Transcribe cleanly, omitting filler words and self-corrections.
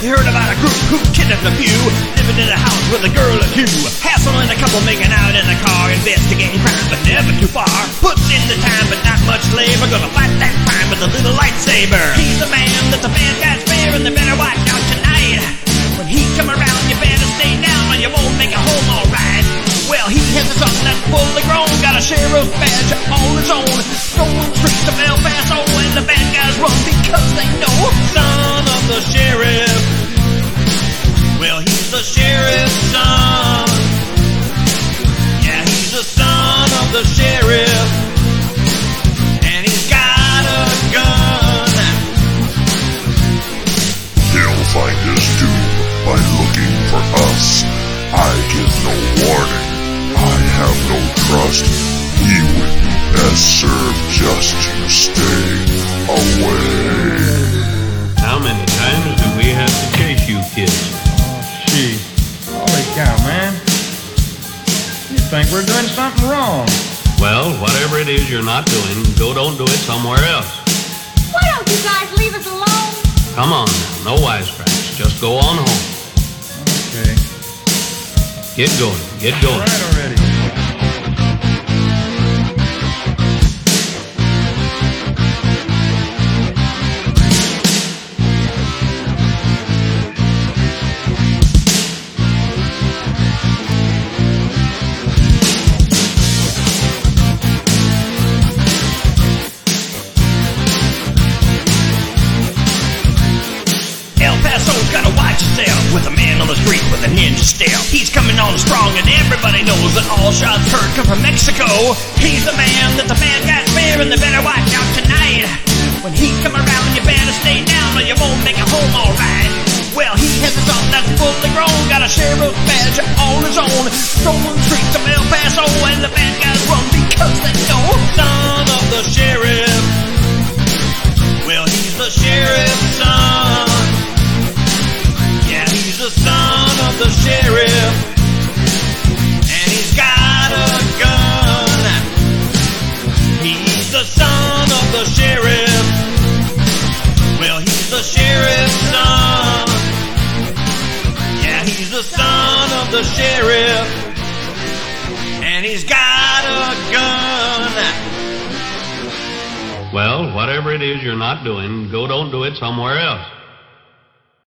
you heard about a group who kidnapped a few, living in a house with a girl or two, hassling a couple, making out in a car, investigating crime but never too far, puts in the time but not much labor, gonna fight that crime with a little lightsaber. He's the man that the bad guys fear, and they better watch out tonight. When he come around, you better stay down or you won't make it home alright. Well, he has a son that's fully grown, got a sheriff's badge all his own, going straight to El Paso, and the bad guys run because they know son of the sheriff. Well, he's the sheriff's son. Yeah, he's the son of the sheriff, and he's got a gun. They'll find us too by looking for us. I give no warning. I have no trust. We would be best served just to stay away. How many times do we have to chase you kids? Gee, holy cow, man. You think we're doing something wrong? Well, whatever it is you're not doing, don't do it somewhere else. Why don't you guys leave us alone? Come on now, no wisecracks. Just go on home. Okay. Get going, get going. All right already. El Paso's gotta watch itself with a man on the street with a ninja stare. He's coming on strong and everybody knows that all shots heard come from Mexico. He's the man that the bad guys fear, and they better watch out tonight. When he come around, you better stay down or you won't make it home alright. Well, he has a son that's fully grown, got a sheriff's badge all his own, strolling streets of El Paso, and the bad guys run because they know son of the sheriff. Well, he's the sheriff's son. Yeah, he's the son of the sheriff, and he's got a gun. He's the son of the sheriff. Well, he's the sheriff's son. Yeah, he's the son of the sheriff, and he's got a gun. Well, whatever it is you're not doing, don't do it somewhere else.